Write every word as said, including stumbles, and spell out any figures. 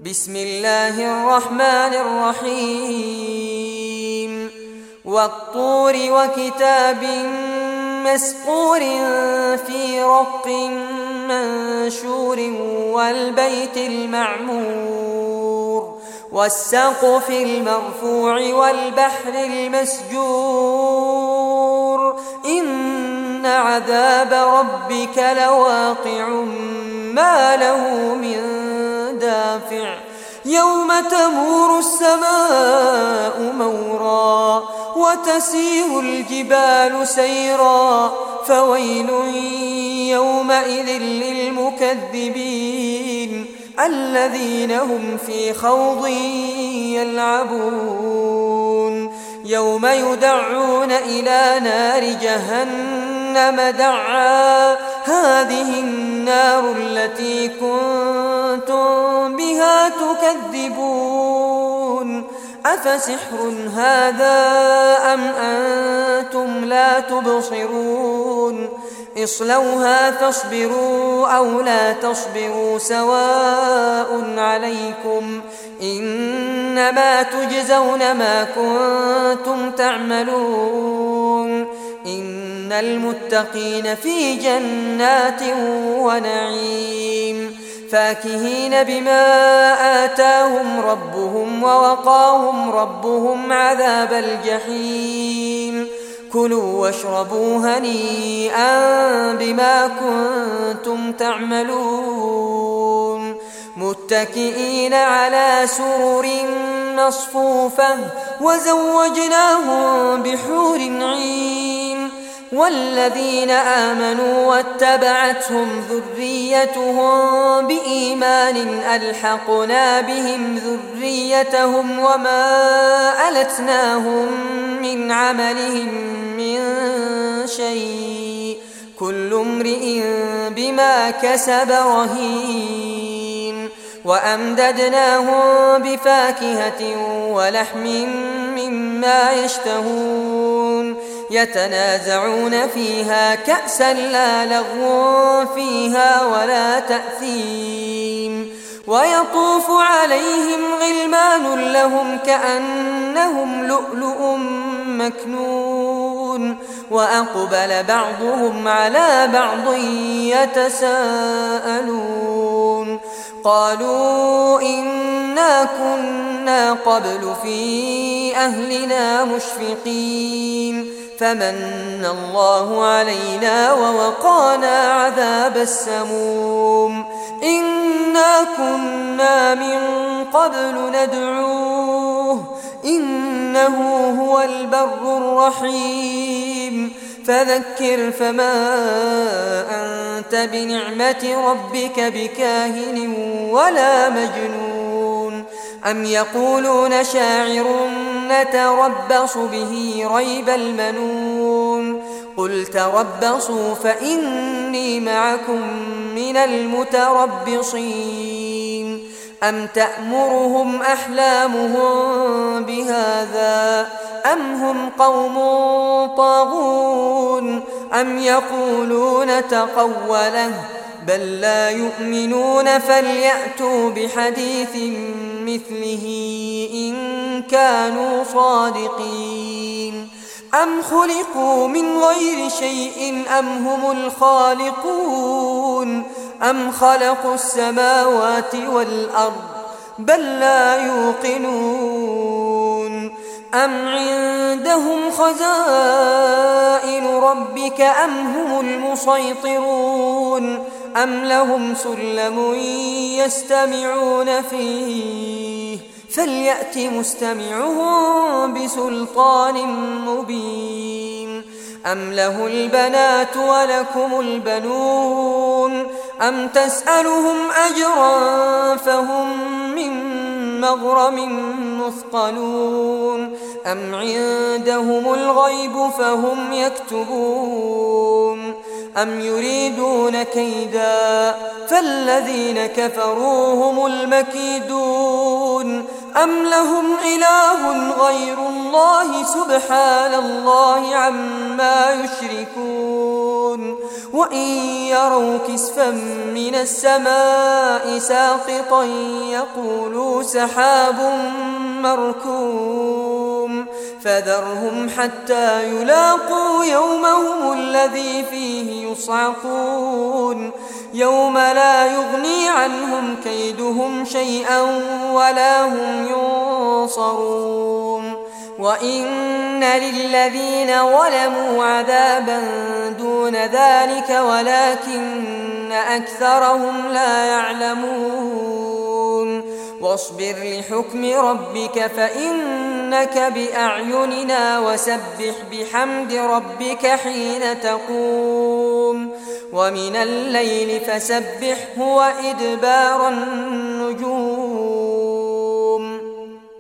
بسم الله الرحمن الرحيم والطور وكتاب مسطور في رق منشور والبيت المعمور والسقف المرفوع والبحر المسجور إن عذاب ربك لواقع ما له من دافع يوم تمور السماء مورا وتسير الجبال سيرا فويل يومئذ للمكذبين الذين هم في خوض يلعبون يوم يدعون إلى نار جهنم دعا هذه النار التي كنتم بها تكذبون أفسحر هذا أم أنتم لا تبصرون اصلوها فاصبروا أو لا تصبروا سواء عليكم إنما تجزون ما كنتم تعملون إن المتقين في جنات ونعيم فاكهين بما آتاهم ربهم ووقاهم ربهم عذاب الجحيم كلوا واشربوا هنيئا بما كنتم تعملون متكئين على سرر مصفوفة وزوجناهم بحور عين والذين آمنوا واتبعتهم ذريتهم بإيمان ألحقنا بهم ذريتهم وما ألتناهم من عملهم من شيء كل امرئ بما كسب رهين وأمددناهم بفاكهة ولحم مما يشتهون يتنازعون فيها كأسا لا لغو فيها ولا تأثيم ويطوف عليهم غلمان لهم كأنهم لؤلؤ مكنون وأقبل بعضهم على بعض يتساءلون قالوا إنا كنا قبل في أهلنا مشفقين فمن الله علينا ووقانا عذاب السموم إنا كنا من قبل ندعوه إنه هو البر الرحيم فذكر فما أنت بنعمة ربك بكاهن ولا مجنون أم يقولون شاعر نتربص به ريب المنون قل تربصوا فإني معكم من المتربصين أم تأمرهم أحلامهم بهذا أم هم قوم طاغون أم يقولون تقوله بل لا يؤمنون فليأتوا بحديث مثله إن كانوا صادقين أم خلقوا من غير شيء أم هم الخالقون أم خلقوا السماوات والأرض بل لا يوقنون أم عندهم خزائن ربك أم هم المسيطرون أم لهم سلم يستمعون فيه فليأت مستمعهم بسلطان مبين أم له البنات ولكم البنون أم تسألهم أجرا فهم من مغرم مثقلون أم عندهم الغيب فهم يكتبون أم يريدون كيدا فالذين كفروا هم المكيدون أم لهم إله غير الله سبحان الله عما يشركون وإن يروا كسفا من السماء ساقطا يقولوا سحاب مركوم فذرهم حتى يلاقوا يومهم الذي فيه يصعقون يوم لا يغني عنهم كيدهم شيئا ولا هم ينصرون وإن للذين ظلموا عذابا دون ذلك ولكن أكثرهم لا يعلمون واصبر لحكم ربك فإنك بأعيننا وسبح بحمد ربك حين تقوم ومن الليل فسبحه وإدبار النجوم